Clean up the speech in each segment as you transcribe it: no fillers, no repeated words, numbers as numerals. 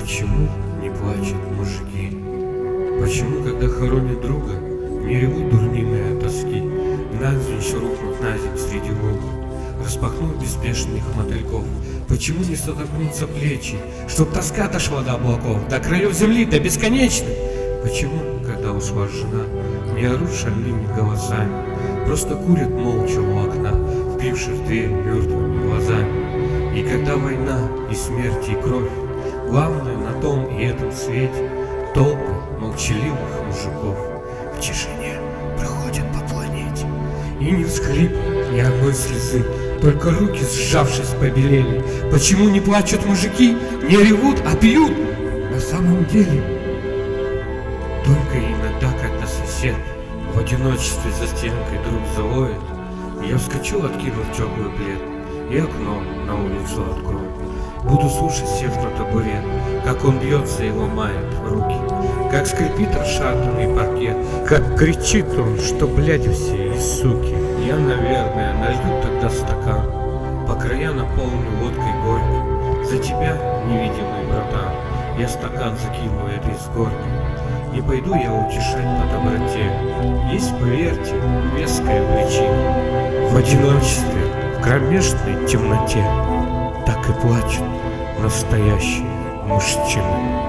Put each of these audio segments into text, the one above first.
Почему не плачут мужики? Почему, когда хоронят друга, не ревут дурниные от тоски? Навзничь рухнут на земь среди луга, распахнув беспешных мотыльков. Почему не содрогнутся плечи, чтоб тоска дошла до облаков, до краев земли, до бесконечной? Почему, когда ушла жена, не орут шальными голосами, просто курят молча у окна, впившись в дверь мертвыми глазами? И когда война, и смерть, и кровь, главное на том и этом свете толпы молчаливых мужиков в тишине проходят по планете. И ни всхлипа, ни одной слезы, только руки, сжавшись, побелели. Почему не плачут мужики, не ревут, а пьют? На самом деле, только иногда, когда сосед в одиночестве за стенкой друг завоет, я вскочу, откинув теплый плед, и окно на улицу открою. Буду слушать, сев на табурет, как он бьется и ломает руки, как скрипит расшатанный паркет, как кричит он, что блядь все из суки. Я, наверное, налью тогда стакан, по края наполню водкой горькой. За тебя, невидимый братан, я стакан закину этой с горкой. Не пойду я утешать по доброте, есть, поверьте, веская причина. В одиночестве, в кромешной темноте так и плачут настоящие мужчины.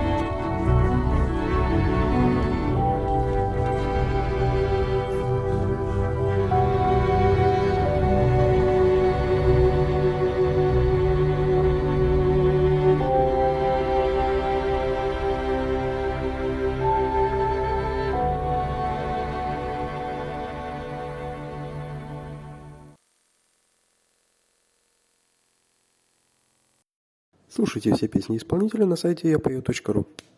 Слушайте все песни исполнителя на сайте yapою.ru.